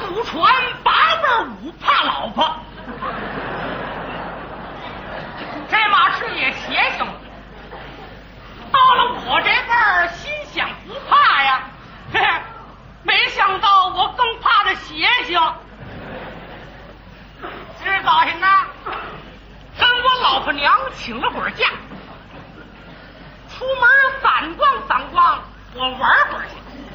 祖传八辈武怕老婆，这码事也邪性了。到了我这辈儿，心想不怕呀，嘿嘿，没想到我更怕这邪性。今儿早晨呢，跟我老婆娘请了会儿假，出门散逛，我玩会儿去。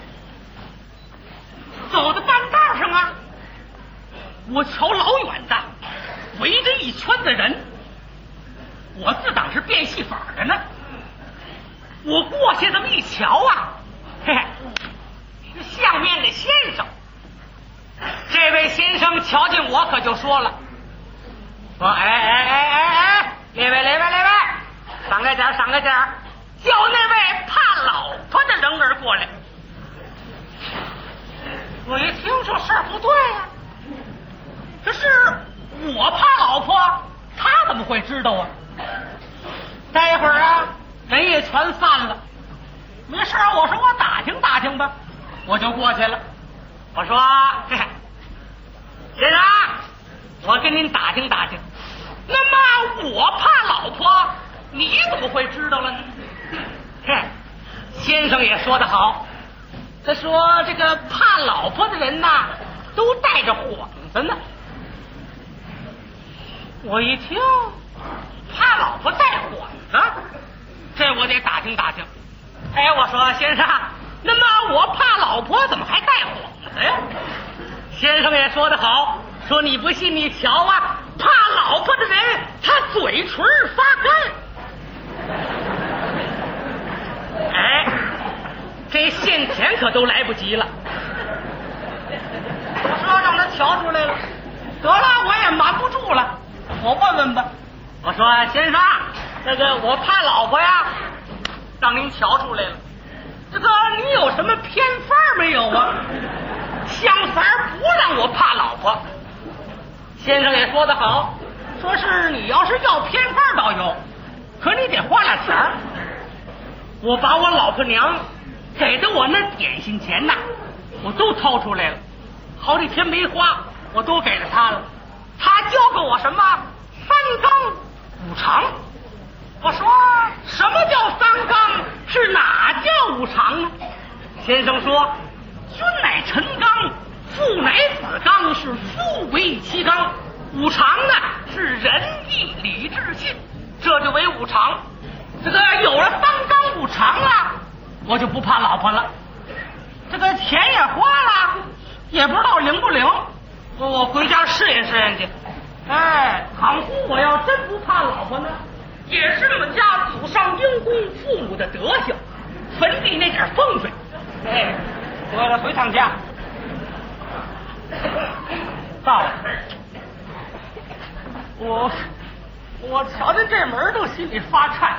走到半道上啊，我瞧老远的围着一圈子人，我自当是变戏法的呢。我过去这么一瞧啊，嘿嘿，相面的先生。这位先生瞧见我可就说了，说哎，列位，上来点，叫那位怕老婆的人儿过来。我一听这事儿不对呀，这是我怕老婆，他怎么会知道啊？待会儿啊，人也全散了，没事儿，我说我打听吧，我就过去了。我说，嘿嘿，先生，我跟您打听。那么我怕老婆，你怎么会知道了呢？嘿，先生也说得好，他说这个怕老婆的人呐，都带着幌子呢。我一听，怕老婆带幌子，这我得打听。哎，我说先生，那么我怕老婆怎么还带幌子呀？先生也说得好，说你不信你瞧啊，怕老婆的人他嘴唇发干。哎，这现钱可都来不及了。我说让他瞧出来了，得了，我也瞒不住了，我问吧。我说先生，那个我怕老婆呀，让您瞧出来了，这个你有什么偏方没有啊？想法不让我怕老婆。先生也说得好，说是你要是要偏方倒有，可你得花点钱。我把我老婆娘给的我那点心钱呐，我都掏出来了，好几天没花，我都给了他了。他教给我什么三纲五常。我说什么叫三纲？是哪叫五常呢？先生说，君乃臣纲，父乃子纲，是父为其纲。五常呢是仁义礼智信，这就为五常。这个有了三纲五常啊，我就不怕老婆了。这个钱也花了，也不知道灵不灵，我回家试验去。哎，倘乎我要真不怕老婆呢，也是我们家祖上因公父母的德行，坟地那点风水。哎，得了，回趟家。到了，我瞧见这门都心里发颤。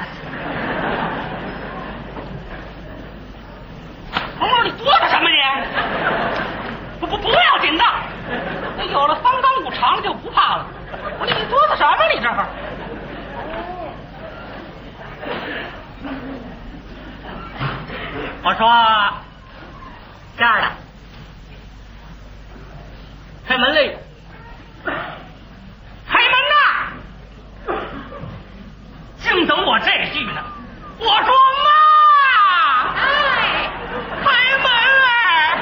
朋友，你哆嗦什么你？不要紧的，那有了三纲五常就不怕了。我说你哆嗦什么你这会儿？我说这样的，开门嘞！开门呐！净等我这句呢。我说妈，哎，开门哎！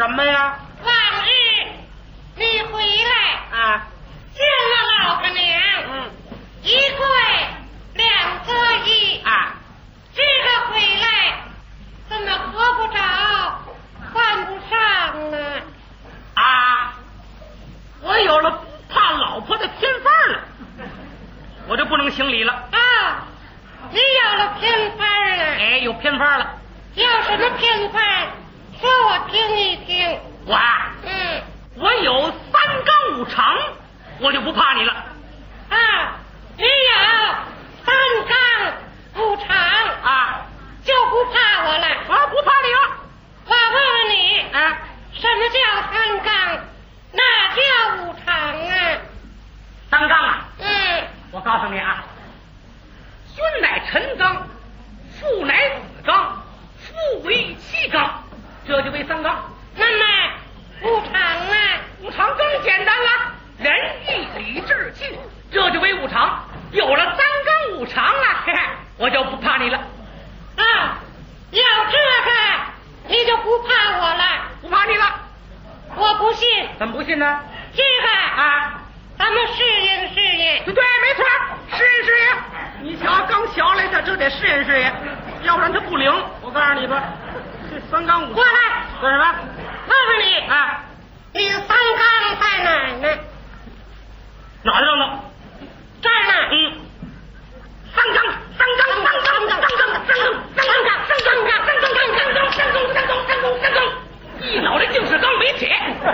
什么呀？ 往日你回来啊， 见了老婆娘，一跪两作揖啊， 这个回来怎么喝不着犯不上呢？ 啊，我有了不怕老婆的偏方了，我就不能行礼了。 啊，你有了偏方了？ 哎，有偏方了。 有什么偏方？说我听一听。 我啊，我有3纲5常，我就不怕你了。 啊，你有3纲5常啊， 就不怕我了。 我不怕你了。 我问问你，什么叫3纲？哪叫5常啊 ？3纲啊？我告诉你啊，君乃臣纲，父乃子纲，父为妻纲，这就为3纲。 那么5常啊 ？5常更简单了，仁义礼智信，这就为5常。有了3纲5常啊，嘿嘿，我就不怕你了。 啊，有这个你就不怕我了？ 不怕你了。 我不信。 怎么不信呢？ 这个啊， 咱们试验试验。 对，没错，试验试验。你瞧，刚小来他这得试验试验，要不然他不灵。我告诉你吧，这3纲5常。 过来。 干什么？ 问问你啊， 你3纲在哪儿呢？ 哪儿呢？ 这儿呢。 3纲，一脑袋净是钢没铁。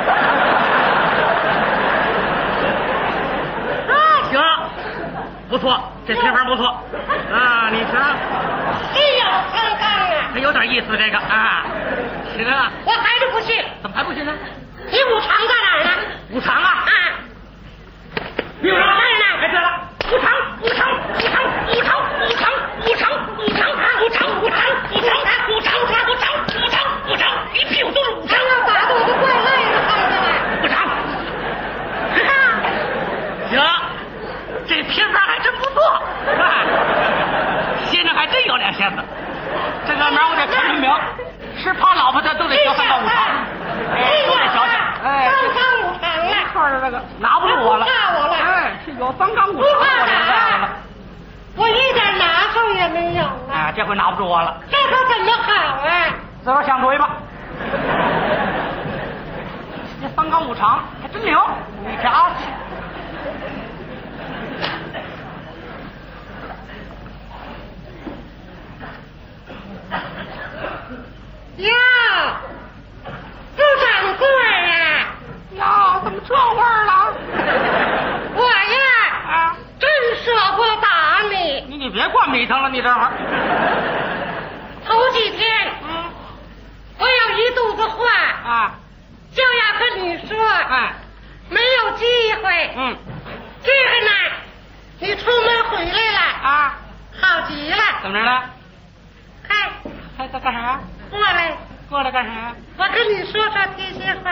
行，不错，这偏方不错啊！你瞧， 是有3纲啊， 还有点意思这个啊。行啊， 我还是不信。 怎么还不信呢？ 你5常在哪儿呢 ？5常啊？ 这儿呢。 哎，对了，5常，一屁股都是5常。 打得我都怪累的，看见 5常。行，这偏方还真不错，先生还真有点先子。这个名我得出名，是怕老婆的都得学3纲5常，都得学去。 3纲5常了， 看着这个拿不住我了， 不怕我了。 有3纲5常，我这样了。 我一点拿手也没有了。 这回拿不住我了。 这可怎么好啊？ 自个儿想主意吧。这3纲5常还真灵，你瞧。 哟，不长个儿啊！ 哟，怎么这味儿了？ 我呀，真舍不得打你。 你别灌米汤了，你这会儿。 头几天，我有一肚子话啊， 就要跟你说，没有机会。这个呢，你出门回来了啊， 好极了。 怎么着了？ 看， 还在干啥？ 过来干啥？ 我跟你说说贴心话。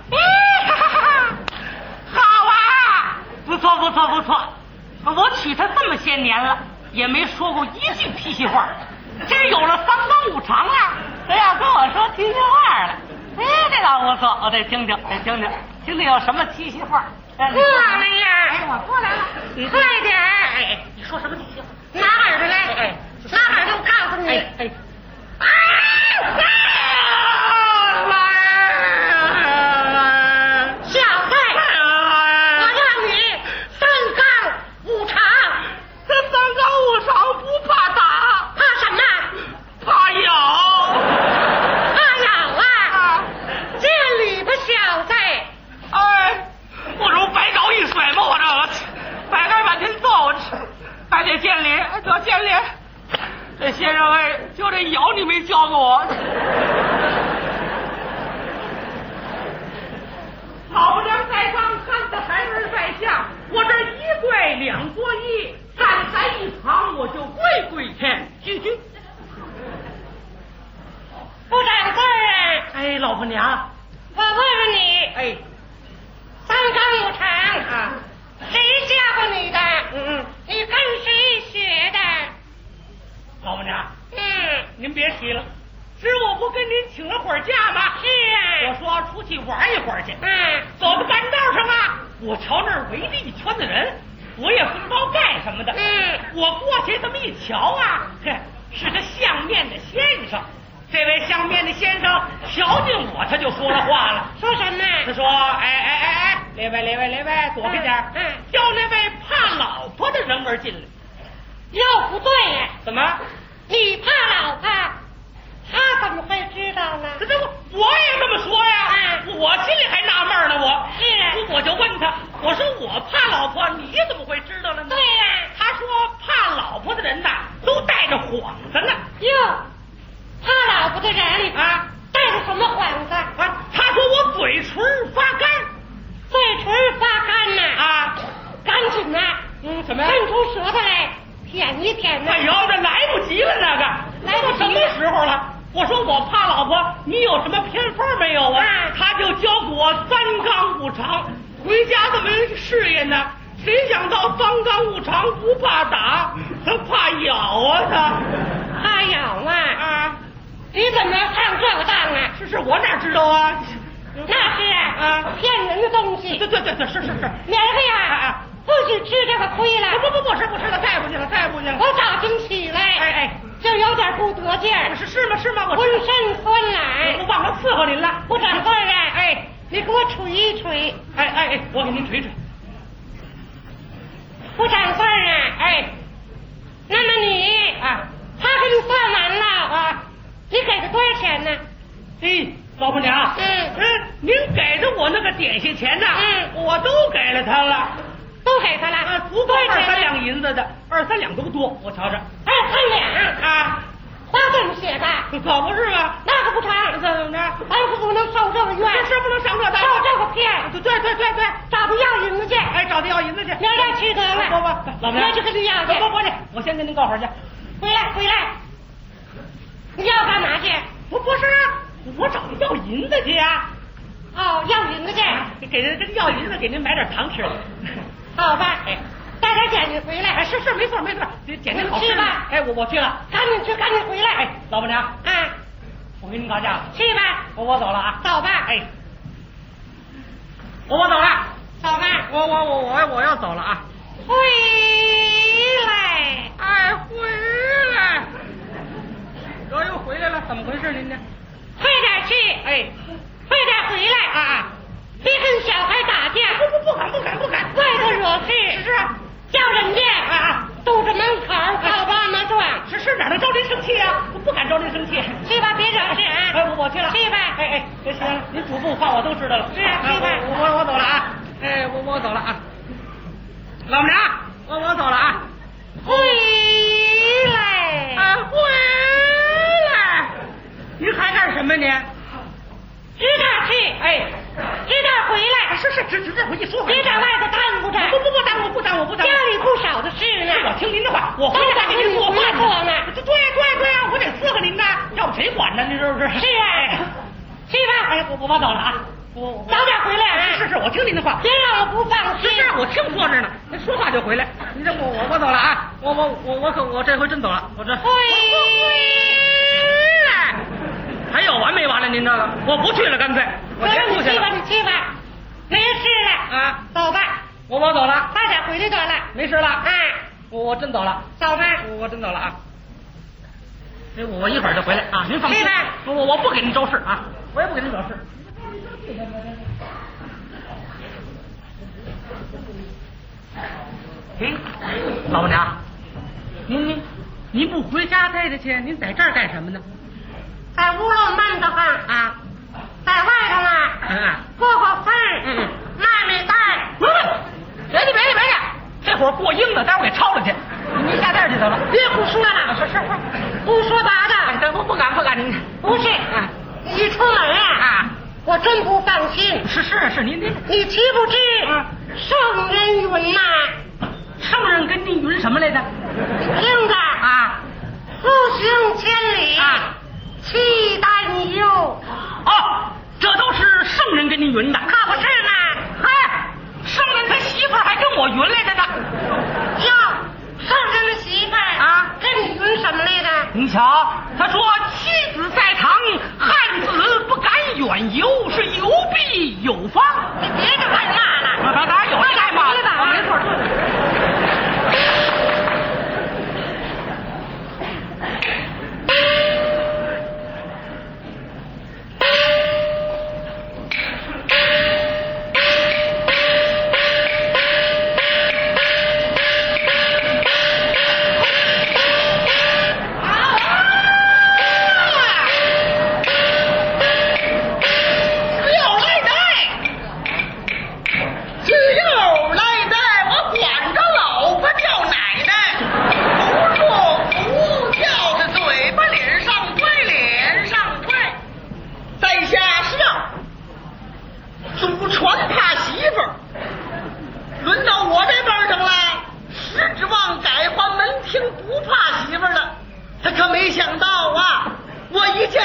好啊，不错。我娶她这么些年了，也没说过一句贴心话。今儿有了3纲5常啊，这要跟我说贴心话了。这倒不错，我得听听有什么贴心话。 过来呀！ 我过来了， 你快点！ 你说什么贴心话？ 拿耳朵来，拿耳朵，我告诉你。小子，我让你3纲5常， 这3纲5常不怕打， 怕什么？ 怕咬。 怕咬啊！见理吧，小子！ 我这不白搞一甩吗？我这白干半天揍我，还得见礼，这先生就这咬你没教给我。老婆娘在上，看着孩儿在下，我这1跪2作揖，3在1旁，我就跪天鞠躬。 不长个儿啊！ 老婆娘， 我问问你，3纲5常谁教过你的？你跟谁学的？ 老婆娘，您别提了， 是我不跟您请了会儿假吗？ 是啊。 我说出去玩一会儿去。 嗯。 走到半道上啊，我瞧那儿围着一圈的人，我也不知道干什么的。 嗯。 我过去这么一瞧啊，是个相面的先生。这位相面的先生瞧见我，他就说了话了。 说什么？ 他说：“哎，列位，躲开点。叫那位怕老婆的人儿进来。” 又不对呀。 怎么？ 你怕老婆，他怎么会知道呢？ 这我也这么说呀。我心里还纳闷呢。我就问他，我说我怕老婆，你怎么会知道了呢？ 对呀。 他说怕老婆的人呐，都带着幌子呢。 哟，怕老婆的人啊，带着什么幌子？ 他说我嘴唇发干。 嘴唇发干呢？赶紧呐， 怎么伸出舌头来舔一舔呢？ 哎呦，这来不及了，那个来到什么时候了？我说我怕老婆，你有什么偏方没有啊？他就教给我3纲5常，回家这么试验呢。谁想到3纲5常不怕打，他怕咬啊，他怕咬啊！你怎么上这个当啊？ 是我哪知道啊？ 那是骗人的东西。 对，是。 明儿个呀，不许吃这个亏了。 不吃了，再不去了。 我早晨起来，就有点不得劲儿。 是吗？我浑身酸奶。 我忘了伺候您了。 不长个儿啊！你给我捶一捶。 我给您捶捶。 不长个儿啊！那么你他给你算完了你给他多少钱呢？ 老婆娘，您给的我那个点心钱呢？我都给了他了。 都给他了， 足够2、3两银子的，2、3两都多。我瞧着 2、3两花怎么写的？ 可不是吗？ 那可不成， 怎么着？ 咱可不能受这个冤， 是不能上这当， 受这个骗。 对， 找他要银子去。 找他要银子去。 明儿再去得了。 不，老娘去跟他要去。 不去，我先跟您告会儿去。 回来，你要干嘛去？ 不是我找他要银子去呀。 要银子去。 给人要银子，给您买点糖吃。 好吧，带点点心回来。 是没错，点心好吃吧。 我去了， 赶紧回来。 老婆娘，我跟您告假了。 去吧， 我走了啊。 走吧， 我走了。 走吧， 我要走了啊。 回来， 回来。又回来了，怎么回事您呢？ 快点去，快点回来别跟小孩打架。 不敢。 外头惹事。 是叫人家堵着门口告爸妈状。 是哪能招您生气啊？我不敢招您生气。 去吧，别惹事我去了。 去吧。 行，您嘱咐话我都知道了。 是去吧。 我走了啊。我走了啊。老娘，我走了啊。 回来， 回来。您还干什么呢？ 知道去，知道回来。 是，知道回去说。 别在外头耽误着。 不耽误。 家里不少的事呢。 我听您的话，我回来给您做饭呢。对呀，我得伺候您呐，要不谁管呢？您是不是？ 是去吧。 我走了啊。 早点回来。 是，我听您的话。 别让我不放心。 是，我听说着呢。您说话就回来。您这我走了啊。我这回真走了。我这回来。 还有完没完了？您这个，我不去了，干脆我先出去了。 你去吧，没事了走吧。 我走了， 快点回来得了。 没事了我真走了。 走吧， 我真走了啊。我一会儿就回来啊，您放心。我不给您招事啊，我也不给您找事。老婆娘，您不回家待着去，您在这儿干什么呢？ 在屋漏闷得慌在外头过风卖蛋。 别去，这会儿过硬了，待会儿给抄了去。您下店去得了。 别胡说了， 是， 胡说八道。 不敢，您不是一出门我真不放心。 是您你知不知圣人云圣人跟您云什么来着？ 听着复行千里契丹忧。 这都是圣人跟您云的， 可不是吗？ 圣人他媳妇儿还跟我云来着呢。 圣人的媳妇儿跟你云什么来着？ 您瞧，他说妻子在堂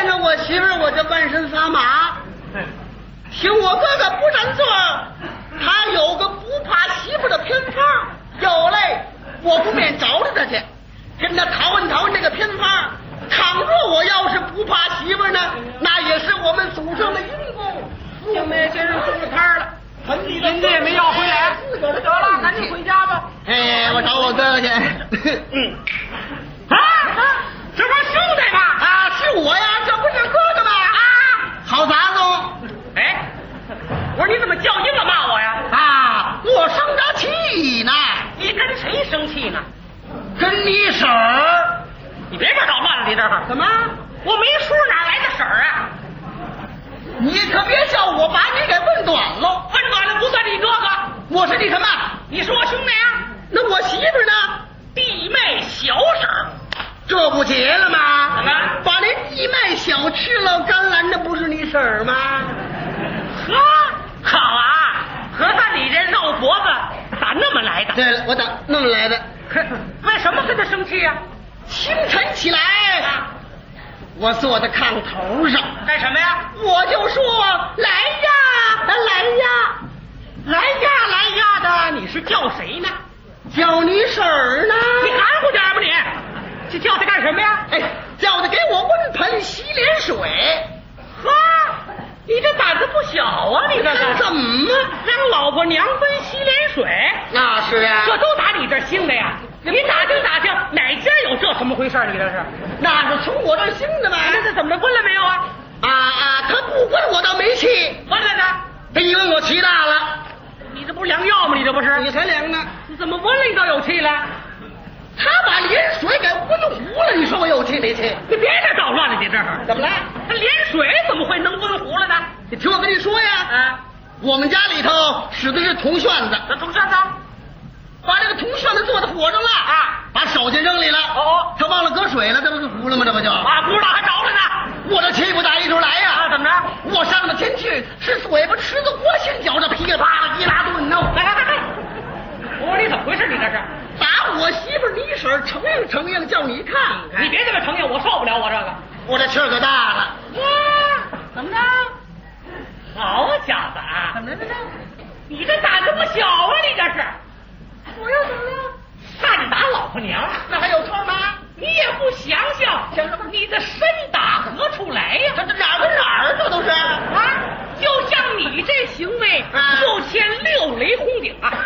见着我媳妇儿我就满身发麻。听我哥哥不占座，他有个不怕媳妇的偏方，有嘞，我不免找着他去，跟他讨论这个偏方。倘若我要是不怕媳妇呢，那也是我们祖上的因功。 小梅先生中了摊了，人家也没要回来，得了，赶紧回家吧。 哎，我找我哥哥去。 这不是兄弟吗？ 啊，是我呀，这不是哥哥吗？啊，好杂种！ 哎，我说你怎么叫硬了骂我呀？ 啊，我生着气呢。 你跟谁生气呢？ 跟你婶儿。 你别搞乱了，你这儿怎么？ 我没叔哪来的婶儿啊？ 你可别叫我把你给问短了， 问短了不算你哥哥， 我是你什么？ 你是我兄弟啊。 那我媳妇呢？ 弟妹小婶儿， 这不结了吗？ 怎么？ 把那弟妹小吃了甘蓝的不是你婶儿吗？ 呵，好啊，合算你这肉脖子咋那么来的？ 对了，我咋那么来的？ 为什么跟他生气呀？ 清晨起来，我坐在炕头上干什么呀？ 我就说来呀，来呀， 来呀来呀的，你是叫谁呢？ 叫你婶儿呢。 你含糊点吧你？这叫他干什么呀？ 哎，叫他给我温盆洗脸水。 呵，你这胆子不小啊！你这是怎么让老婆娘分洗脸水？ 那是啊， 这都打你这兴的呀！你打听打听，哪家有这什么回事？你这是？ 那是从我这兴的吗？ 那是怎么问了没有啊？ 他不问我倒没气， 问了呢？ 他一问我气大了。 你这不是良药吗？你这不是？ 你才凉呢！ 你怎么问了你倒有气了？ 他把脸水给温糊了，你说我有气没气？ 你别这捣乱了，你这是怎么了？ 他脸水怎么会能温糊了呢？ 你听我跟你说呀，我们家里头使的是铜旋子， 那铜扇子， 把这个铜旋子做在火上了把手巾扔里了。他忘了搁水了，这不是糊了吗？这不就不知道还着了呢。 我这气不打一处来呀！ 怎么着？ 我上了前去，是嘴巴吃的锅心饺子，噼里啪啦一拉顿呢。 来，我说你怎么回事？你这是打我媳妇你婶承应承应，叫你看看。 你别这么承应，我受不了我这个。 我这气儿可大了。 怎么着？好小子啊！ 怎么了？ 你这胆子不小啊！你这是。 我又怎么了？ 擅打老婆娘， 那还有错吗？ 你也不想想， 想什么？ 你的身打何处来呀？ 这哪儿跟哪儿？这都是就像你这行为，就欠6雷轰顶啊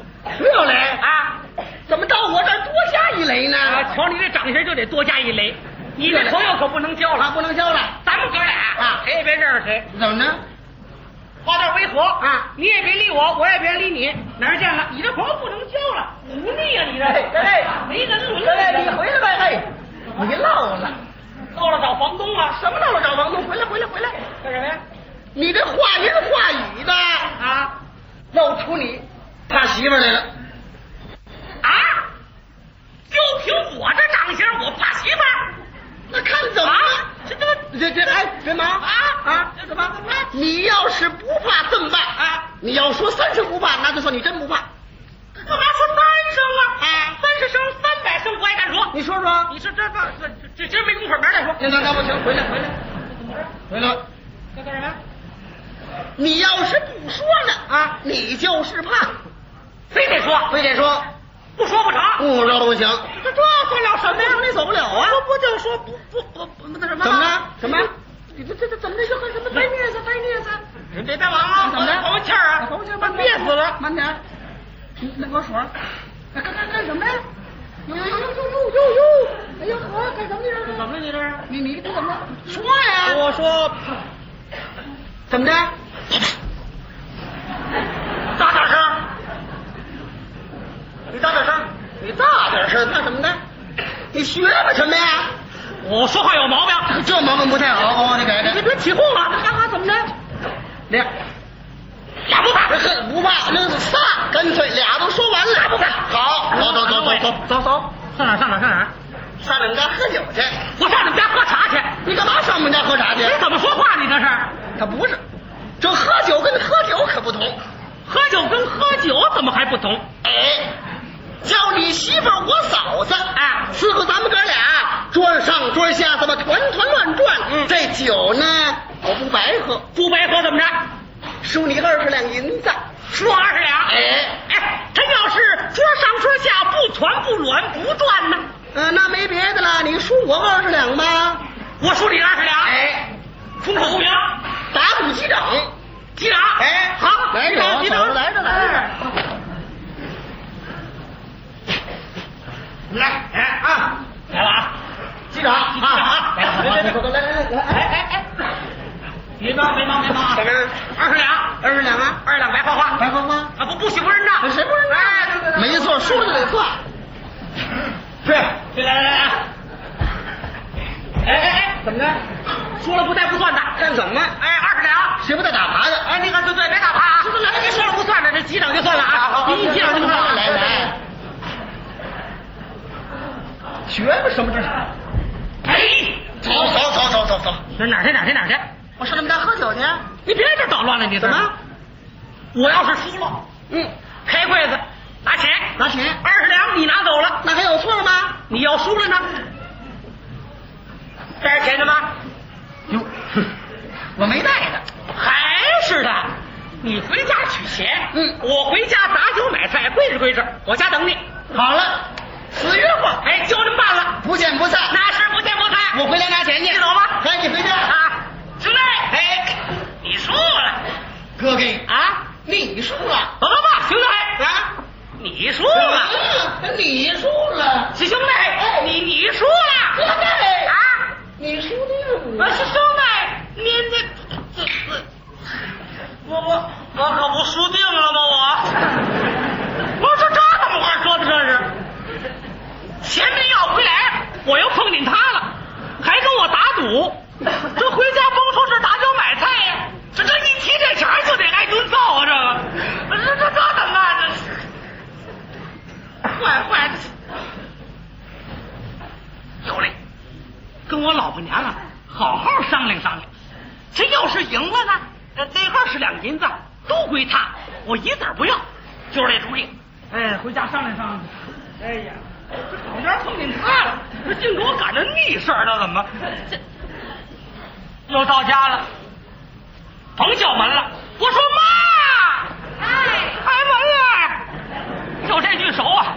！6雷怎么到我这儿多加1雷呢？ 瞧你这长相就得多加1雷。你这朋友可不能交了， 不能交了。 咱们哥俩谁也别认识谁。 怎么着？ 划段为和你也别理我，我也别理你，哪儿见了？你这朋友不能交了，忤逆啊！你这没人伦了。 你回来呗，嘿，你漏了找房东啊？ 什么漏了找房东？回来， 干什么呀？ 你这话言话语的露出你怕媳妇来了就凭我这长相，我怕媳妇儿？ 那看怎么这什么这什么？你要是不怕这么办你要说3声不怕，那就说你真不怕。 干嘛说3声啊？30声、300声不爱干说。 你说说， 你说这今儿没工夫，明儿再说。 那不行，回来。 要干什么？ 你要是不说呢你就是怕， 非得说，不说不成。 不说不行。 这算了什么呀？ 你走不了啊！ 不就说不那什么？ 怎么了？什么？ 你这怎么又什么白面子？人别忙啊！怎么的？ 防气儿把憋死了。 慢点，那个水，干什么呀？呦！哎呦呵，干什么你这？ 怎么了你这？ 你怎么说呀？ 我说， 怎么着？ 大点声！ 你大点声，那怎么的？你学吧什么呀？ 我说话有毛病， 这毛病不太好，你改改。 你别起哄了，怎么着？ 俩不怕，不怕，那是仨，干脆俩都说完了，不怕。好，走， 上哪？ 上你们家喝酒去。 我上你们家喝茶去。 你干嘛上我们家喝茶去？ 你怎么说话？你这是？ 他不是，这喝酒跟喝酒可不同。 喝酒跟喝酒怎么还不同？ 叫你媳妇儿我嫂子啊，伺候咱们哥俩桌上桌下这么团团乱转。这酒呢，我不白喝， 不白喝怎么着？ 收你20两银子， 输20两。 哎， 他要是桌上桌下不团不乱不转呢？ 那没别的了，你输我20两吧， 我输你20两。 哎， 空口无名， 打赌击掌， 击掌。 哎， 好， 来着， 击掌， 来着。来，哎啊， 来了啊！ 击掌啊！ 来，哎，别忙， 怎么 20两 ？20两啊 ，2两白花花， 白花花啊，不许不认账， 谁不认账？ 哎，对， 没错，输了就得算。 是，来，哎， 怎么着？ 输了不带不算的， 干什么？ 哎，20两， 谁不带打牌的？ 哎，那个对，别打牌啊！来，你说了不算的，这击掌就算了啊！你击掌就算了， 来，学吧什么这是？ 哎， 走， 这哪去？ 我上你们家喝酒去。 你别这捣乱了，你怎么？ 我要是输了，开柜子拿钱，20两你拿走了， 那还有错吗？ 你要输了呢？带着钱的吗？ 哟，我没带的。 还是的，你回家取钱，我回家打酒买菜，规矩，我家等你。 好了，4月份， 哎，就这么办了， 不见不散。 那是不见不散。 我回来拿钱去， 你走吧。 赶紧回家啊，兄弟，哎，你输了， 哥哥啊， 你输了， 不，兄弟啊， 你输了， 你输了， 兄弟，你输了， 哥哥啊， 你输定了， 我是兄弟，你我可不输定了吗？我说这怎么话说的这是？钱没要回来，我又碰见他了，还跟我打赌，这回家甭说是打酒买菜呀，这一提这茬就得挨顿揍啊！这怎么办？这坏的！有嘞，跟我老婆娘啊好好商量商量，这要是赢了呢，这20两银子都归他，我一子不要，就是这主意。哎，回家商量商量。哎呀，这好点碰见他了，这净给我赶着逆事儿了，怎么？这又到家了，甭叫门了，我说妈，开门了，就这句熟啊。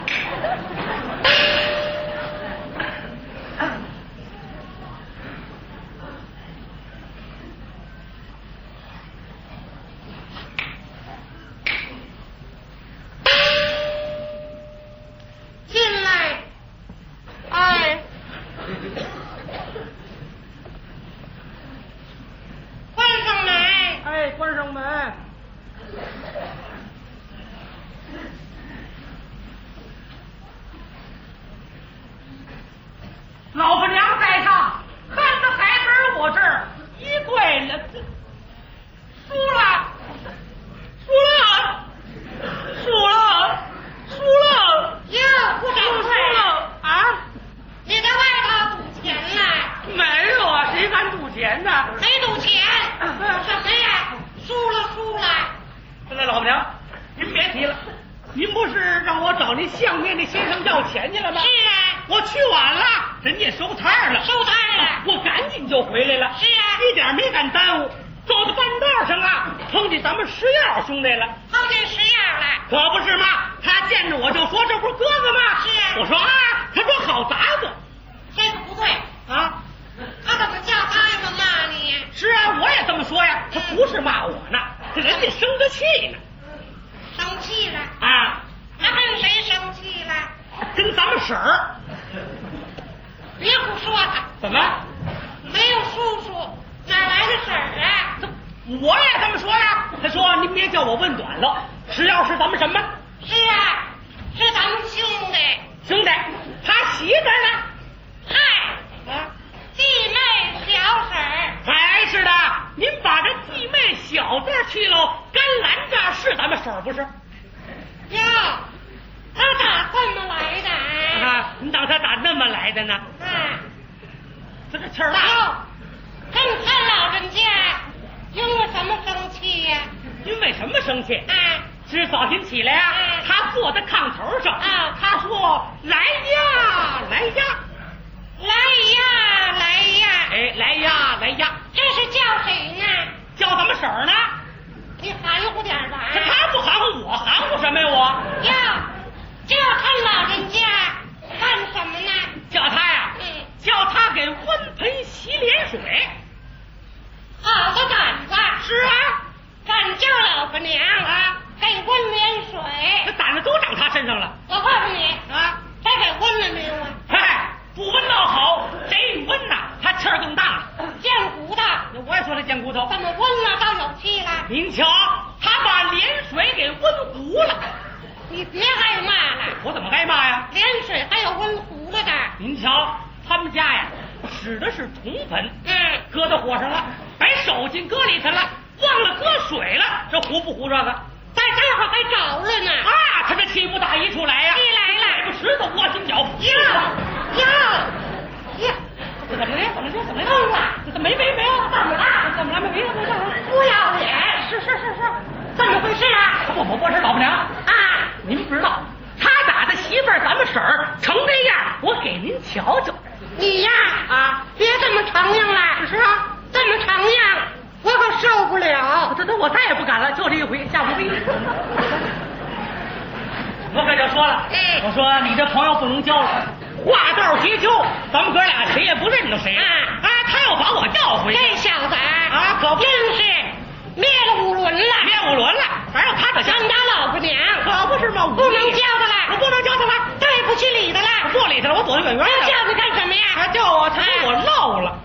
进来，哎，关上门。 哎，关上门。老婆娘在上，看着孩子我这儿一跪了，输了， 哟，不赶快啊！ 你在外头赌钱呢？ 没有啊，谁敢赌钱呢？ 谁赌钱？什么呀？输了！ 那老婆娘，您别提了，您不是让我找您相面的先生要钱去了吗？ 是啊， 我去晚了，人家收摊了，我赶紧就回来了。 是啊， 一点没敢耽误。走到半道上啊，碰见咱们石耀兄弟了。 碰见石耀了？ 可不是嘛，他见着我就说：“这不是哥哥吗？” 是啊。 我说啊，他说好杂子。 这个不对啊， 他怎么叫他呀？骂你呀？ 是啊，我也这么说呀。他不是骂我呢，人家生着气呢。 生气了啊？ 他跟谁生气了？ 跟咱们婶儿。 别胡说他。 怎么？ 没有叔叔，哪来的婶儿啊？ 我也这么说呀。他说：“您别叫我问短了，石耀是咱们什么？” 是啊，是咱们兄弟。 兄弟，他媳妇呢？ 嗨，弟妹小婶儿。 还是的，您把这弟妹小字去喽，甘蓝这是咱们婶儿不是？ 哟，他咋这么来的啊？你当他咋那么来的呢？这气儿大。 哟，跟他老人家因为什么生气呀？ 因为什么生气？ 是早晨起来啊，他坐在炕头上啊，他说：“来呀，来呀， 来呀，来呀！” 哎，来呀，来呀！ 这是叫谁呢？ 叫咱们婶儿呢。 你含糊点吧。 这他不含糊，我含糊什么呀？我叫他老人家干什么呢？ 叫他呀，叫他给温盆洗脸水。 好个胆子！ 是啊， 敢叫老婆娘啊给温脸水， 这胆子都长他身上了。 我告诉你啊， 他给温了没有啊？ 嗨，不温倒好，这一温呐，他气儿更大了。 贱骨头！ 我也说他贱骨头。 怎么温了倒有气了？ 您瞧，他把脸水给温糊了。 你别挨骂了。 我怎么挨骂呀？ 脸水还有温糊了的。 您瞧，他们家呀，使的是铜盆，搁到火上了，把手巾搁里头了，忘了搁水了，这糊不糊这个？ 在这会儿还着了呢。 啊，他这气不打一处来呀！ 气来了， 不石头窝心脚。 呀！ 怎么了？怎么了？怎么了？这没啊？怎么了？怎么了？没不要脸！是，怎么回事啊？ 我是老婆娘啊！您不知道，他打的媳妇儿咱们婶儿成这样，我给您瞧瞧。 你呀别这么长样了。 是啊， 这么长样，我可受不了。 这我再也不敢了，就这一回，下回不我可就说了，我说你这朋友不能交了，话道结交，咱们哥俩谁也不认得谁。他要把我要回去， 这小子可不真是灭了五伦了， 还有他的咱们家老婆娘可不是吗？ 不能叫他了， 我不能叫他了， 对不起理他了， 不理他了，我躲得远远的。 叫你干什么呀？ 他叫我，他说我漏了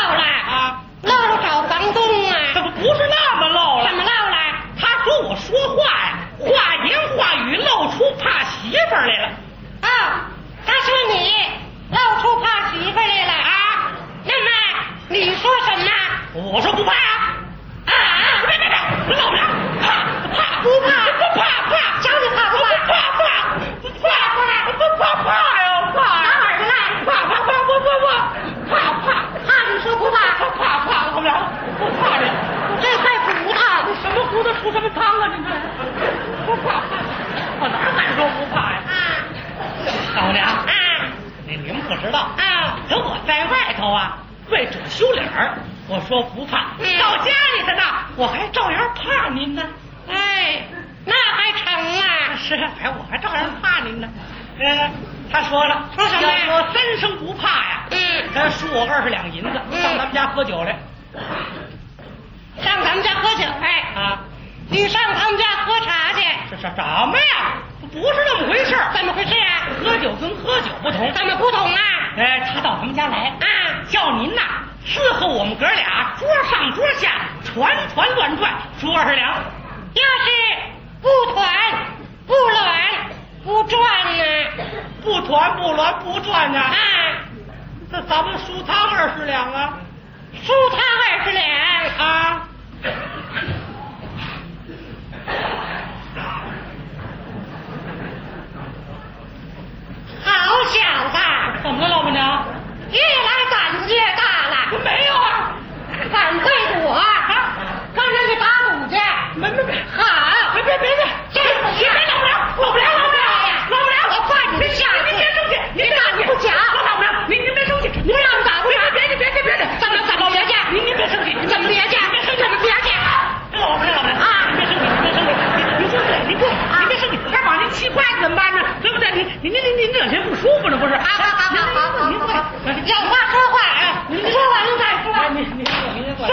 找房东啊？ 这不是那么漏了？ 怎么漏了？ 他说我说话呀，话言话语露出怕媳妇儿来了。 他说你露出怕媳妇来了啊？那么你说什么？ 我说不怕呀。别，老娘怕不怕？ 不怕， 瞧你怕不怕？ 怕呀，怕！ 哪儿的来？怕你说不怕？ 怕，老娘不怕你。 这块骨头， 什么骨头出什么汤啊？你看，不怕，我哪敢说不怕呀？老娘你们不知道等我在外头为遮羞脸儿，我说不怕，到家里头呢，我还照样怕您呢。 那还成啊？ 是，我还照样怕您呢。他说了， 说什么呀？ 要说三声不怕呀。他输我20两银子，上咱们家喝酒来。 上咱们家喝酒来你上他们家喝茶去？ 这什么呀？不是那么回事。 怎么回事啊？ 喝酒跟喝酒不同。 怎么不同啊？ 他到咱们家来叫您伺候我们哥俩，桌上桌下团乱转，输20两。 要是不团不乱不转呢？ 不团不乱不转呢？这咱们输他20两啊？ 输他20两好小子！ 怎么了，老婆娘？ 越来胆子越大了。 没有敢对我跟人家打赌去？ 没。 好， 别， 这不行！ 老婆娘， 我怕你下次。 您别生气， 您大不讲。 老婆娘，您别生气， 不让打不打？ 别， 怎么别去？ 您别生气， 怎么别去？怎么别去？ 老婆娘，别生气，您说对，您别生气，他把您气坏了怎么办呢？对不对？您这些不舒服呢，不是？ 好， 您有话说话说完了再说。 您说。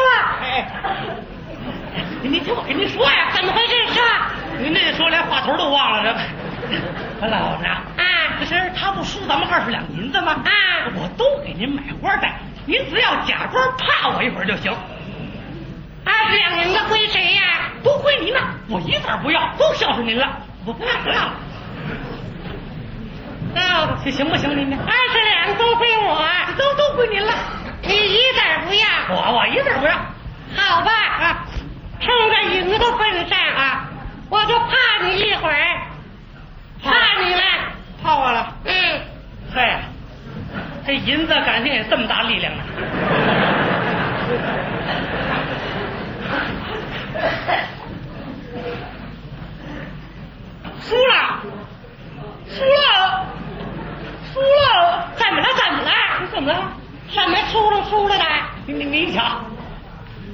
您听我跟您说呀， 怎么回事？说。 您这说连话头都忘了，这老婆娘这是他不输咱们20两银子吗？我都给您买花戴，您只要假装怕我一会儿就行。 20两银子归谁呀？ 都归您了，我一子不要，都孝顺您了，我不让。这行不行？您呢 ？20两都归我， 都归您了。 你一子不要？ 我一子不要。 好吧冲着银子份上我就怕你一会儿，怕你了， 怕我了。 嗨， 这银子感情也这么大力量呢。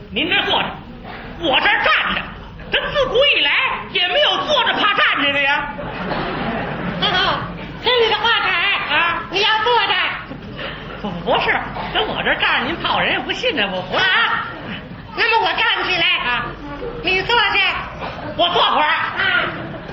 您这坐着，我这站着，这自古以来也没有坐着怕站着的呀。 听你的话茬啊，你要坐着。 不是，跟我这站着，您怕我人也不信呢。我不是啊。那么我站起来啊，你坐下， 我坐会儿啊。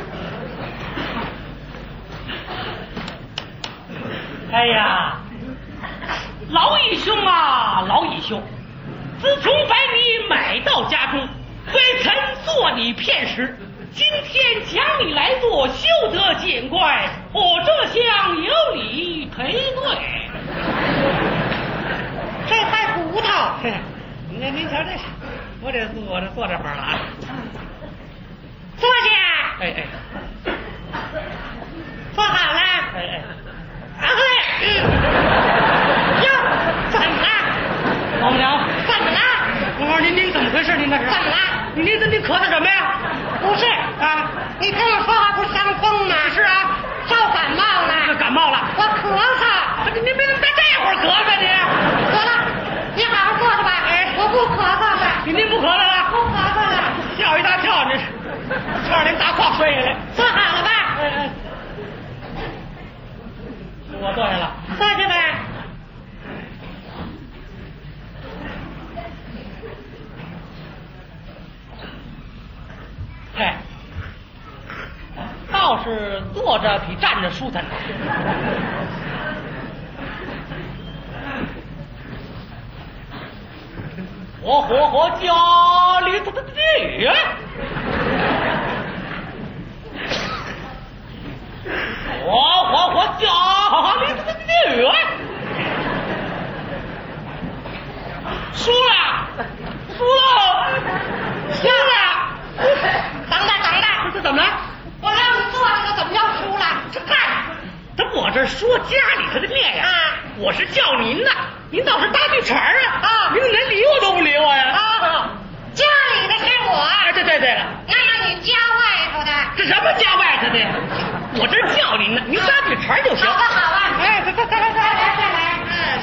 哎呀，老义兄啊，老义兄，自从把你买到家中，未曾做你片时，今天将你来做，休得见怪，我这厢有理赔罪。 这块骨头， 您瞧这，我这坐这会儿了啊。 坐下。 哎， 坐好了。 哎。 哟，怎么了？ 老母娘， 怎么了？ 我说您怎么回事？您这是怎么了？ 您咳嗽什么呀？ 不是啊， 你听我说话不伤风吗？ 是啊， 受感冒了。 感冒了。 我咳嗽。 您别在这会儿咳嗽你。 得了，你好好坐着吧。哎，我不咳嗽了。 您不咳嗽了？ 不咳嗽了。 吓我一大跳，这是差点大胯摔下来。 坐好了吧？ 哎。我坐下了。 坐下吧。 哎，倒是坐着比站着舒坦。我家里头的女，我家里头的女，输了。 等等， 这怎么了？ 我让你坐着，怎么又输了？ 这干，这我这说家里头的面呀，我是叫您的，您倒是搭句茬啊！您连理我都不理我呀！ 家里的是我。 哎，对了， 那要你家外头的。 这什么家外头的？我这叫您呢，您搭句茬就行。 好吧。 哎，再来。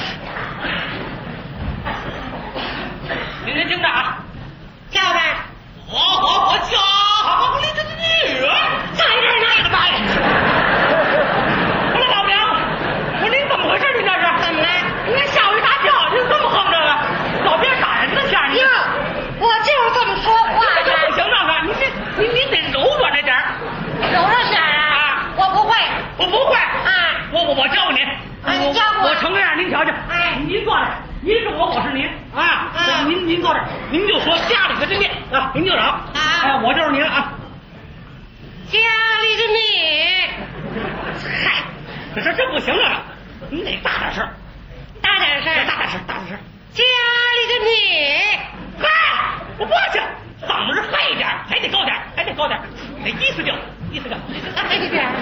您听着啊， 叫着。 我家里头的女儿在这儿呢。 妈呀！我说老娘，我说您怎么回事？您这是怎么了？ 您吓我一大跳，您这么横着了，老别打人了，吓你！ 哟，我就是这么说话的。 这不行，这个您得柔软着点儿。 柔软点啊！我不会。 我教您。 你教我。 我成这样，您瞧瞧。 哎， 您坐着，您是我是您啊。您坐着，您就说家里的这面啊，您就找。哎，我就是您了啊。 家里的你。 嗨，这不行了，你得大点声。 大点声。 家里的你，嗨，我过去，嗓子是嗨一点，还得高点，得意思调。 嗨一点。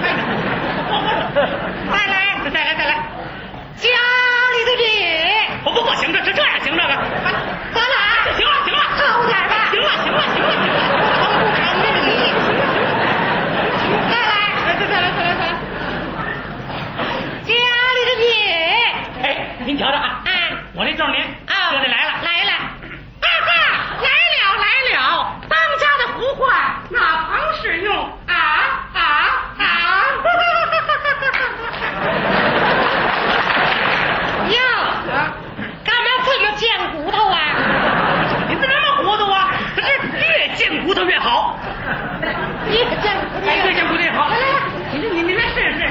再来。家里的你。 不行，这样行这个。 得了啊。 行了， 好点吧。 行了。 不成这个你。再来。家里的你。 哎，您瞧瞧啊。我这就是您啊，这就来了。来了，当家的胡话哪旁使用啊！ 哟，干嘛这么贱骨头啊？ 你怎么那么糊涂啊？这是越贱骨头越好。 越贱骨头越好。你来试试。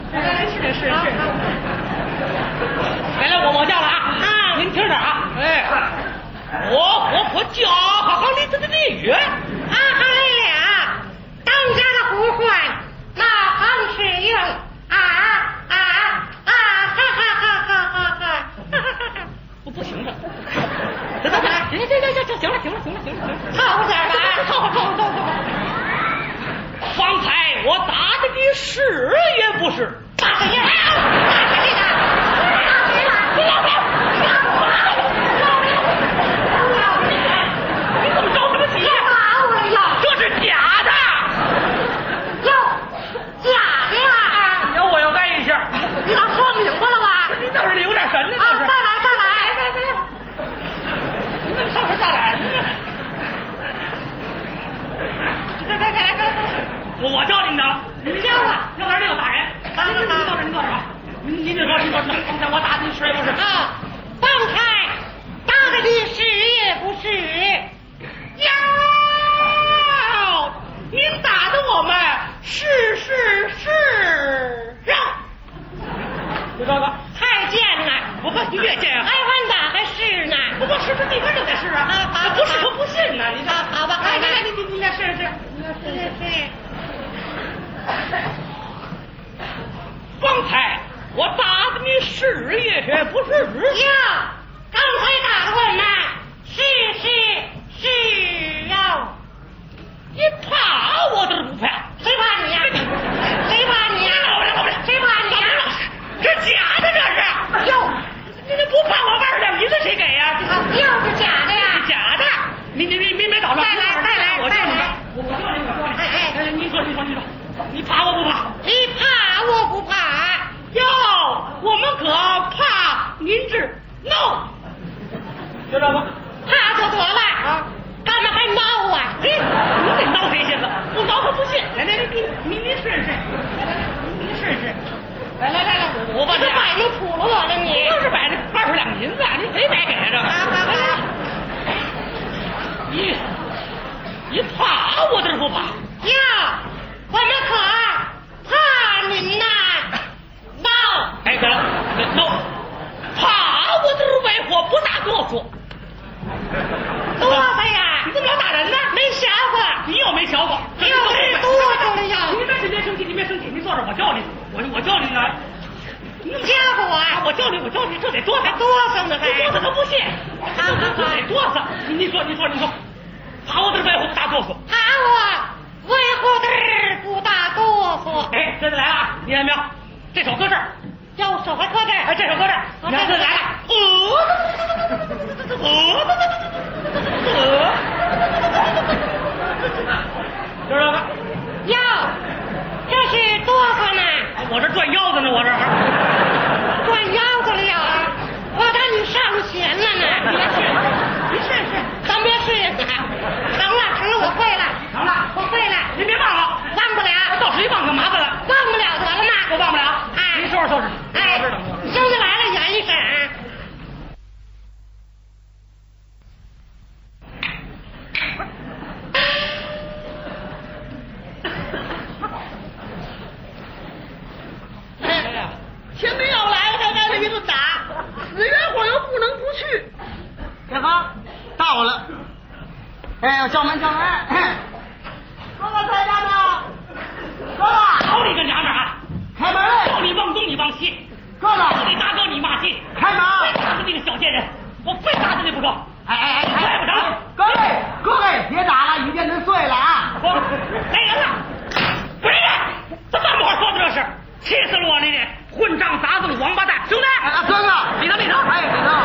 来，我叫了啊！您听着啊！哎，我叫里头的女。 还俩，当家的胡话哪旁使用不行了。行了。 凑合点吧。 凑。方才我打的你是也不是？ 打谁呀？打谁了？ 你怎么着什么急呀？ 打我呀！ 这是假的。 哟，假的呀！ 要我要挨一下。 你咋说明白了吧？ 你倒是留点神呢。 再来。 你怎么上这大我叫领导， 你叫啊， 要不然这个打人。您坐着，您坐着吧。您就说，刚才我打的你是也不是？ 啊，刚才打的你是也不是？ 呀，您打的我们是啊。就这个太监呐， 我不越见啊， 还还打还是呢？ 不过是地方就得是啊，不是说不信呢。你看， 好吧， 来，你来试。 是。 方才我打的你是也不是？ 呀，刚才打的我们是啊。 你怕我都是不怕。 谁怕你呀？谁怕你呀？谁怕你呀？ 这假的这是。 哟， 你这不怕我玩两银子谁给呀？ 又是假的呀？ 假的。你别捣乱。 再来。 我叫你。你说，你怕我不怕？ 你怕我不怕？ 哟，我们可怕您是闹。就这个。 怕就得了啊。干嘛还闹啊？ 你得闹谁信了？不闹他不信。来，你试试。你试试。来，我把这摆弄杵了我了你。 要是摆着20两银子，你谁白给啊？这好。 你怕我这不怕？ 呀，我们可怕您呐！闹！ 哎，对了，闹！怕我这是外货，不大哆嗦。 哆嗦呀！ 你怎么老打人呢？ 没小过。 你又没小过。 又是哆嗦了呀！ 你别生气，你坐着，我叫你，我叫你呢。 你叫过我啊？ 我叫你，这得哆嗦。 哆嗦呢还？ 哆嗦他不信。这得哆嗦。你说，怕我这外货不大哆嗦。 怕我外货的不大哆嗦。 哎，这就来了啊！你看没有？这手搁这儿。 右手还搁这儿。 哎，这手搁这儿。你看这来了。就这个。 哟，这是哆嗦呢。 我这转腰子呢，我这转腰子了呀！我看你上弦了呢。 你试， 咱别试了。成了，我会了。 成了， 我会了。 您别忘了， 忘不了。 到时一忘可麻烦了。 忘不了得了吗？ 我忘不了。 哎， 您收拾。 哎，收拾来了，演一声。 前面要来还挨了一顿打，4元货又不能不去。这个到了，哎，叫门。哥哥在家呢？哥哥， 好你个娘们儿啊！ 开门！ 叫你往东你往西， 哥哥， 你大哥你骂街， 开门！ 打死你个小贱人！我非打死你不可！ 哎， 快不成！ 各位，别打了，一点就碎了啊！ 来人了！不是，这么会说的这是，气死了我了！你混账杂种王八蛋！兄弟， 哥哥， 里头， 哎，里头。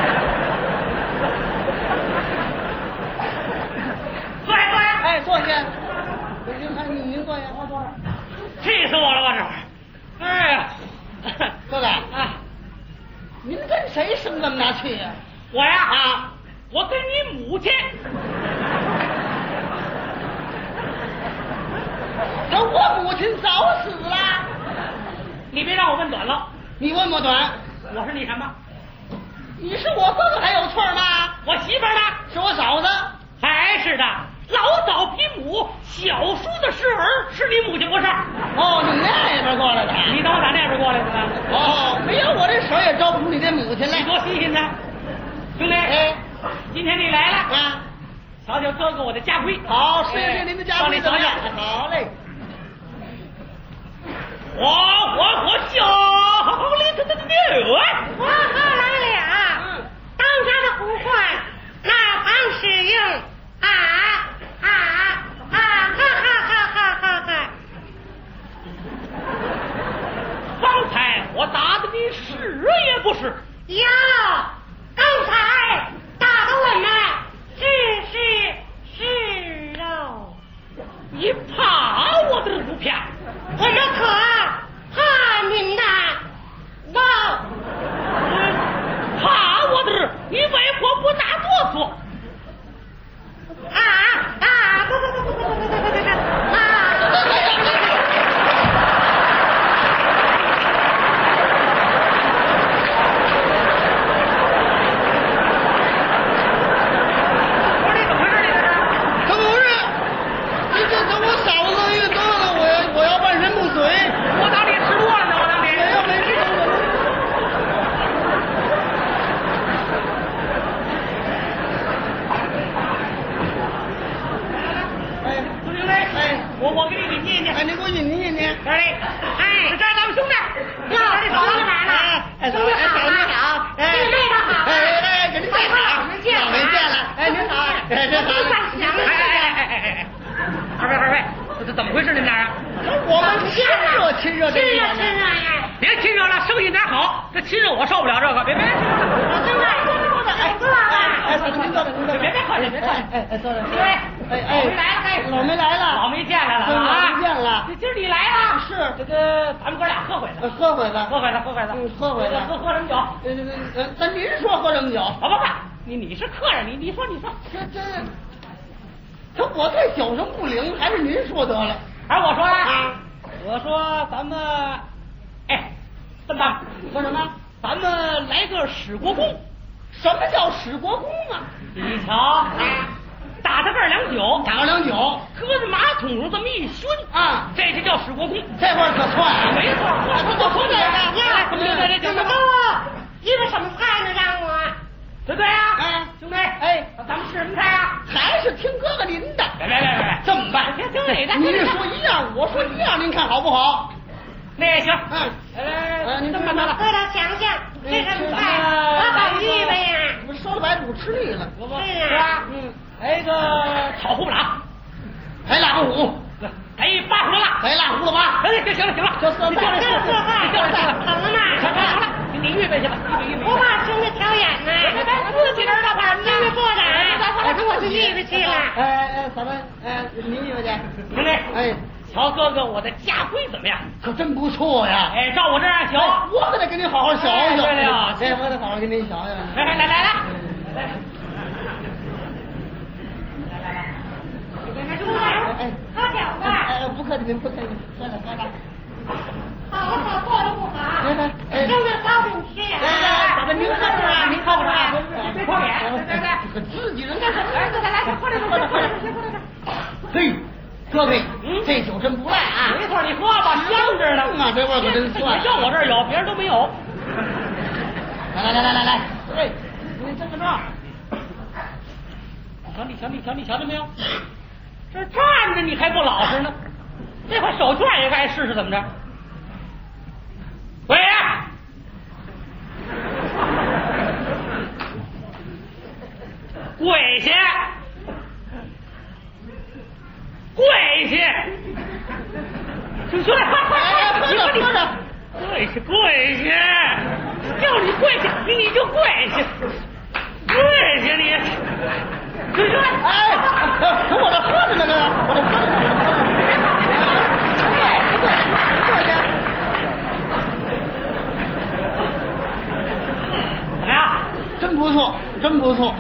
坐下。 哎，坐下。您坐下，我坐着。 气死我了，我这！哎呀， 哥哥啊，您跟谁生这么大气呀？ 我呀我跟你母亲。 可我母亲早死了。 你别让我问短了。 你问我短？ 我是你什么？ 你是我哥哥还有错吗？ 我媳妇儿呢？ 是我嫂子。 还是的，老早比母，小叔的是儿，是你母亲不是？ 哦，你那边过来的。 你当我打那边过来的呢？ 哦，没有我这手也招不出你这母亲来。 你多新鲜呢，兄弟！ 哎， 今天你来了啊， 瞧瞧哥哥我的家规。 好，试试您的家规怎么样？好嘞。 我叫里头的牛啊！ 我喝来了，当家的胡话，那方使用哈。 方才我打的你是也不是？ 哟，刚才打的我们是哦。 你怕我的不怕？ 我们可怕您呐！闹。 哎，你给我印你。 这里，哎，这是咱们兄弟。 哟，这嫂子来了。 哎，嫂子你好。 哎，妹妹好。 哎，给您好。 没见了。 没见了。哎，您好。哎，您好。 哎，二位，这怎么回事？你们俩啊？ 我们亲热这个。 亲热呀！ 别亲热了，生意点好。这亲热我受不了这个，别。 我真来， 哎，您坐着， 别客气，别客气。 哎，坐着。 老没来了， 老没见来了。 老没见了啊！ 今儿你来了， 是这个咱们哥俩喝回来。 喝回来。 喝什么酒？ 那您说喝什么酒？ 不，你是客人，你说。 这我对酒上不灵，还是您说得了。 还是我说呀？ 啊， 我说咱们，哎，这么办？ 说什么？ 咱们来个使国公。 什么叫使国公啊？ 你瞧，打他2酒， 打2酒， 搁在马桶上这么一熏啊， 这就叫使国公。 这会儿可窜， 没错， 我说这个， 怎么着？一个什么菜呢？让我。 对呀， 哎， 兄弟，哎，咱们吃什么菜啊？ 还是听哥哥您的。 别， 这么办？ 听你的。 您说一样，我说一样，您看好不好？ 那也行。 来， 您这么办了？ 哥俩想想，这什么菜？老板预备呀。 我烧了白煮吃腻了。 是啊。 来一个炒胡辣， 来腊虎， 来一八胡辣， 来腊胡了吧？ 哎，行了， 这色你叫来， 好了嘛。 好了，你预备去吧，预备。 我怕兄弟挑眼呢。 自己人了，怕什么？ 你们坐着啊，我是预备去了。 哎，嫂子，您预备去。 兄弟， 哎， 瞧哥哥，我的家规怎么样？ 可真不错呀。 哎，照我这样学， 我可得给您好好学学。 对了， 哎，我得好好给您学学。 来。 喝饺子。 哎，不客气，您不客气，喝着。 好，做的不好。 哎， 扔那糕饼吃呀。 嫂子您喝着啊，您喝着啊， 别泼脸。 来，自己人干什么？ 来，喝着。 嘿，哥哥，这酒真不赖啊！ 没错，你喝吧，香着呢。 这味儿可真酸。 就我这儿有，别人都没有。 来，哎，你这个账。 你瞧见没有？这站着你还不老实呢，这块手绢也该试试怎么着？喂，跪下！兄弟，快！ 喝着。 跪下！叫你跪下，你就跪下！跪下你！兄弟， 哎，我这喝着呢，我这喝着呢。 怎么样？ 真不错。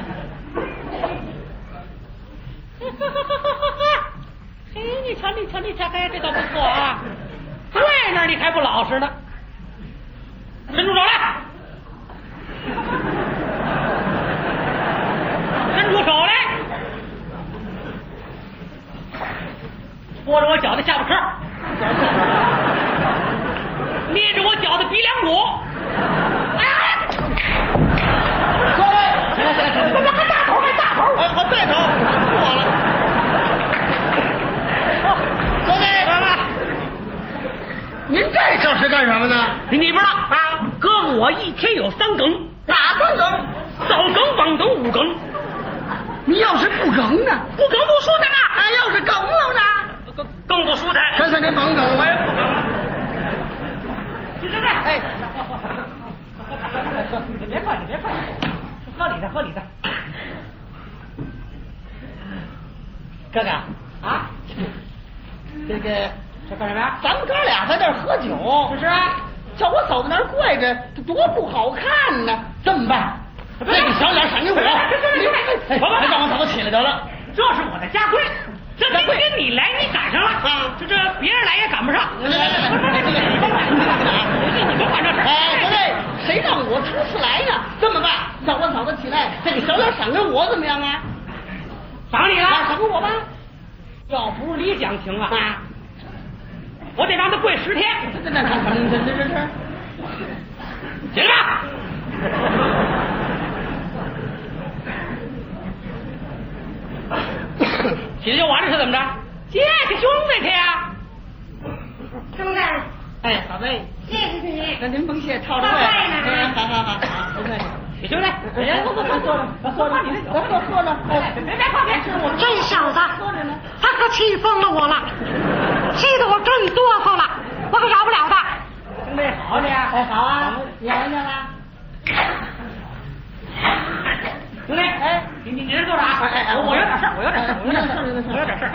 嘿，你瞧，哎，这倒不错啊！跪那儿你还不老实呢，伸出手来，握着我脚的下巴颏，捏着我脚的鼻梁骨。 各位，行， 还大头， 哎，好带头，错了。各位，您这是干什么呢？ 你不知道啊？哥哥，我一天有3更， 哪3更？ 早更、晚更、午更。 你要是不更呢？ 不更不舒坦啊！ 哎，要是更了呢？ 更不舒坦。 干脆您甭更，我也不更。 你这哎，别客气，喝你的。哥哥啊， 这干什么呀？ 咱们哥俩在这儿喝酒， 是啊， 叫我走到那儿跪着，这多不好看呢。这么办？那个小脸闪给我，让我怎么起来得了？ 这是我的家规。这今天你来，你赶上了啊！这别人来也赶不上。你甭管这事。 哎，各位，谁让我初次来呀？这么办？叫我嫂子起来，这个小脸赏给我怎么样啊？ 赏你了， 赏给我吧。 要不是李讲情啊，我得让他跪10天。 这， 起来吧。起来就完了是怎么着？接个兄弟去呀！ 兄弟。 哎，宝贝， 谢谢你。 那您甭谢，套着位。好，不客气。兄弟，哎，坐着，你坐着，哎，别靠边， 这小子，他可气疯了我了，气得我真哆嗦了，我可饶不了他。 兄弟，好点，哎，好啊，咬人家了。兄弟，哎，你这做啥？哎，我有点事儿，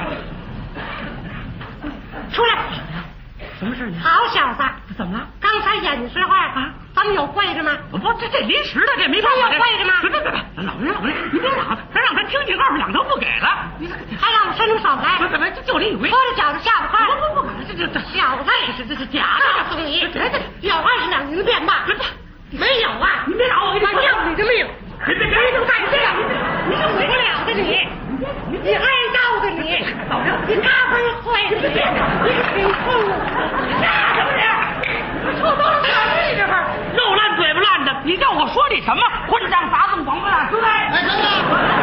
出来。 什么事呢？ 好小子， 怎么了？ 刚才演的时候啊，咱们有会着吗？ 不，这临时的，这没办法。 有会着吗？ 别，老人，你别嚷，咱让他听2两头不给了。 还让我伸出手来？ 怎么就这一回？ 拖着脚就下不快。 不，这小子， 这是假的。 告诉你，有20两银变吧？没有啊！ 你别嚷，我给你要你的命！ 别就干这样，你是死不了的你挨刀的你嘎嘣坏的你挺痛啊！ 啥什么你？臭刀子什么你这会儿？肉烂嘴巴烂的，你叫我说你什么？混账杂种王八蛋！兄弟，哎，等等，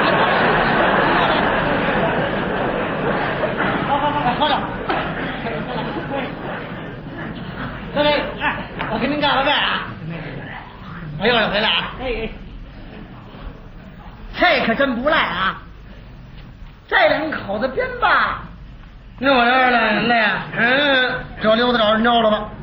好，喝着。各位，哎，我给您干个拜啊！我又回来啊！哎。这可真不赖啊！这2口子编吧，那我这2人的呀，这溜达找人着了吧？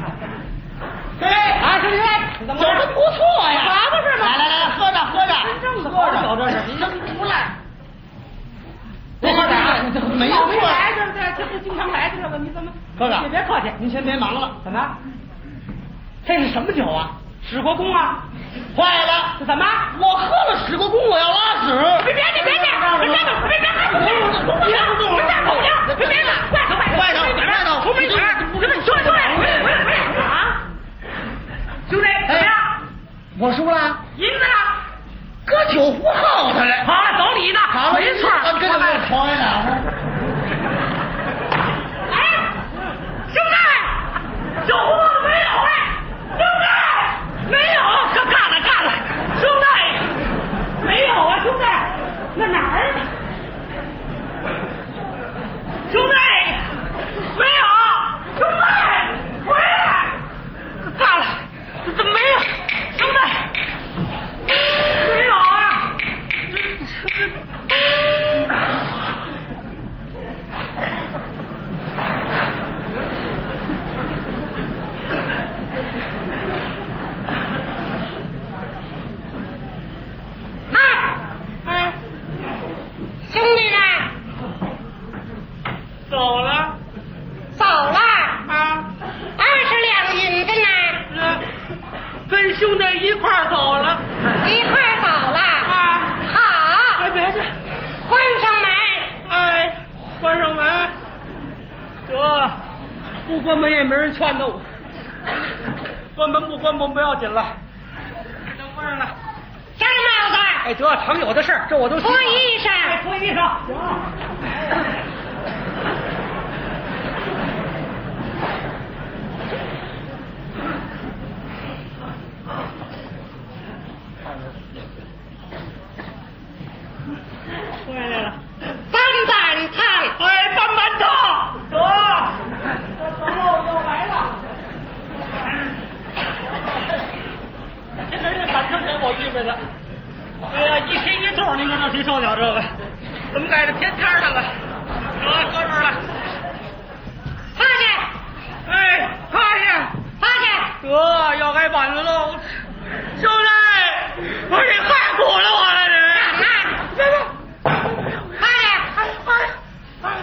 哎，兄弟，酒真不错呀！啥不是吗？来，喝着，真正的好酒，这是真不赖。多喝点啊！没错，来这不经常来的这个，你怎么？哥哥，别客气，您先别忙了。怎么？这是什么酒啊？史国公啊！坏了！怎么？我喝了史国公，我要拉屎！别！快走！啊！兄弟，怎么样？我输了，赢了，搁酒壶耗他来。好了，走你的，没错，跟着我瞧一俩。哎，兄弟，酒壶没有哎，兄弟，没有，干了，兄弟，没有啊，兄弟，那哪儿？兄弟，没有，兄弟，回来，干了，怎么没有？兄弟，没有啊！ 兄弟呢？ 走了啊！20两银子呢？ 跟兄弟一块儿走了。 一块儿走了啊！ 好， 别去， 关上门。 哎，关上门。得，不关门也没人劝的我。关门不关门不要紧了，能关上了。 摘帽子。 哎，得，常有的事儿，这我都脱衣裳。 脱衣裳。行。回来了。 板烫。 哎，板烫。得，这又来了。这板烫给我预备的。哎呀，一天一肚，您看这谁受了这个？怎么改成天天的了？得，搁这儿了。 趴下。 哎，趴下。得，要挨板子喽。兄弟，不是你害苦了我了，你。 干嘛？趴下。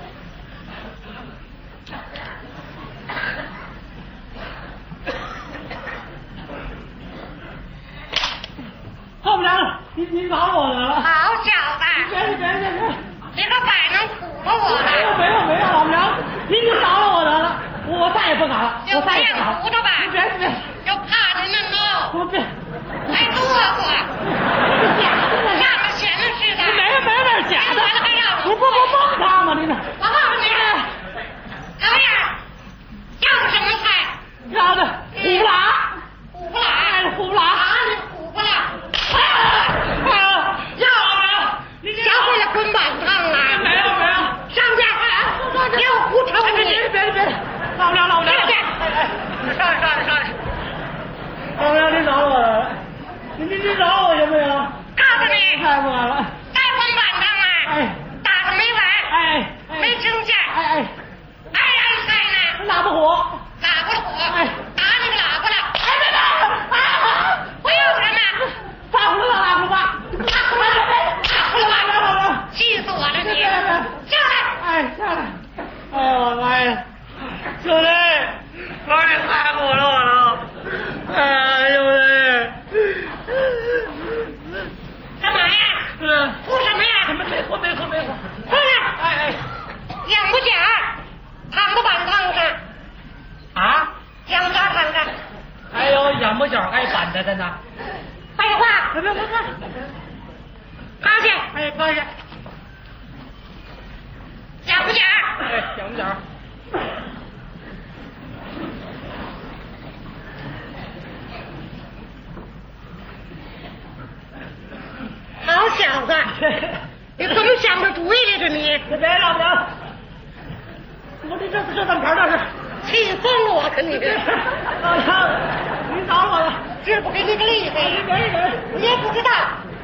受不了了，你打我来了。 好小子， 别！ 你可摆弄苦了我了。 没有，老娘，您就饶了我得了，我再也不敢了， 就这样糊涂吧。 别， 就怕着那猫。 我别， 还哆嗦，像个闲的似的。 没有假的， 还要不蒙他吗？你这， 我告诉你，怎么样？要什么菜？ 要的虎不拉？ 虎不拉？ 虎不拉？ 你虎不拉？ 要啊！ 你学会了滚板烫了？ 没有， 上边给我胡抽你！ 别！ 老不了，老不了。上来。老不了，你找我了，你找我行不行？ 告诉你， 太不完了。 带风板凳啊，打的没完，没听见，爱人在呢， 哪不火？ 打不了火，打你个喇叭了，不要什么， 打不了喇叭吧？ 气死我了你！下来！ 下来！哎呦我妈呀！兄弟，老你害苦了我了！哎，兄弟！ 干嘛呀？哭什么呀？ 没哭。 过来！仰不讲，躺在板凳上。 啊？ 仰脚躺着。 还有仰不角挨板的呢？ 废话！ 别， 趴下！ 趴下！ 仰不讲？ 仰不角。 好小子，你怎么想出主意来着你？ 别老娘！我这怎么牌这是？ 气疯了我可你！ 老娘，你找我了， 这不给你个厉害，你也不知道。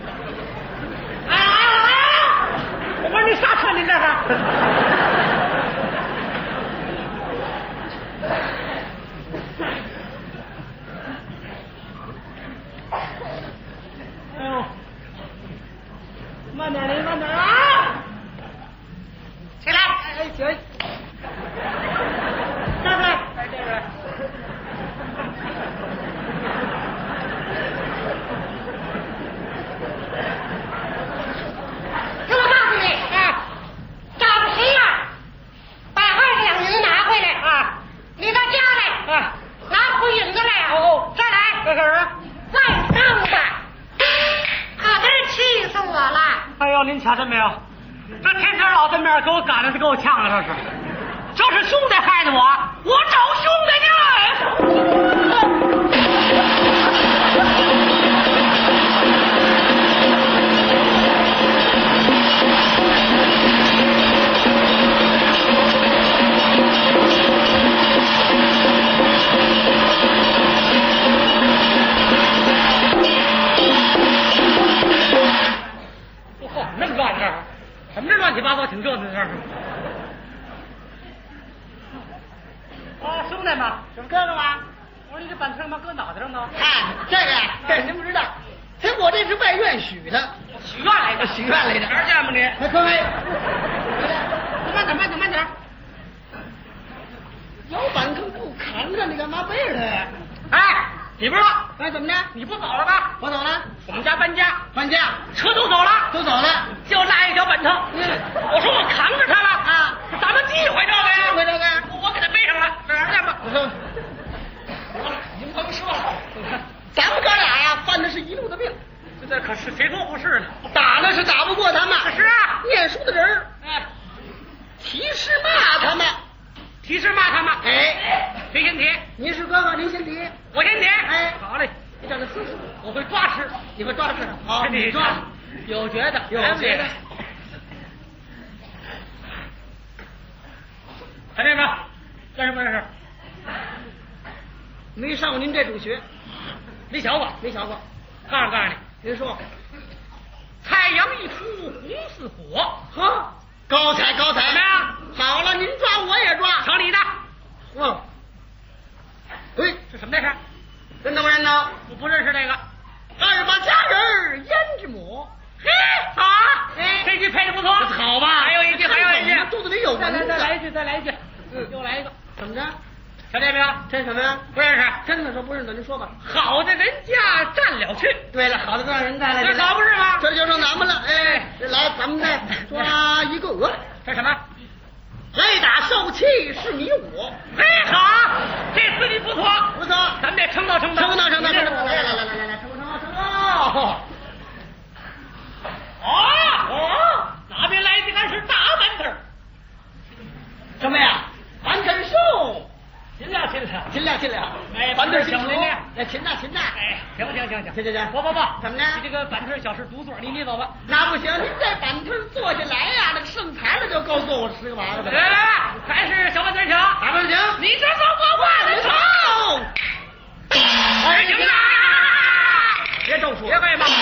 我说你啥车？你这是？哎呦，慢点啊！ 起来！ 行。 站住！给我告诉你，找着谁呀？把2两银子拿回来啊！你到家来拿回银子来。这儿来。 这是？ 再上吧！可真是气死我了！ 哎呦，您瞧见没有？这天天老在面给我赶的，给我呛的，这是兄弟害的我找兄弟去！那么乱这儿，什么这乱七八糟挺热闹的事儿？兄弟们， 怎么这个吗？ 我说你这板车嘛搁脑袋上呢？ 这个呀，您不知道，我这是外院许的， 许愿来的，哪儿见吧你？ 快快！ 慢点！ 摇板坑不扛着，你干嘛背着它呀？ 你不知道？ 怎么着？ 你不走了吧？ 我走了， 我们家搬家，车都走了，就拉一小板车。我说我扛着它了咱们忌讳这个呀？我给他背上了，哪儿去吧？ 您甭说了，咱们哥俩呀，犯的是一路的病。 这可是谁说不是呢？ 打那是打不过他们。 是啊， 念书的人提示骂他们。 谁先提？ 您是哥哥，您先提。 我先提。 好嘞，你长得舒服， 我会抓吃。 你会抓吃。好， 你抓。有觉得。看这个，干什么这是？ 没上过您这主学， 没学过。告诉你， 您说， 太阳一出，红似火。 呵，高彩。 怎么样？ 好了，您抓我也抓。 瞧你的。 喂， 这什么这是？ 认得不认得？ 我不认识这个。 二八佳人胭脂抹。 这句配的不错。 好吧。 还有一句。 肚子里有蚊子。 再来一句。又来一个。 怎么着？ 瞧见没有？ 这什么呀？ 不认识。 真的说不认得，您说吧。 好的人家占了去。 对了，好的都让人占了。 这可不是吗？ 这就剩咱们了。来，咱们再抓一个。 这什么？ 来打受气是你我。 好，这词句不错。咱们得称道。 来， 哪边来的那是大板凳？ 什么呀？板凳手。 尽量。 板凳小林呢？勤呐。 行。 行， 不， 怎么呢？ 你这个板凳小事独坐，你走吧。 那不行，你在板凳坐下来呀，那个剩菜了就告诉我吃个嘛了呗。 来，还是小板凳强。 大板凳强， 你这走我话的走。 行啦， 别招说， 别怪嘛。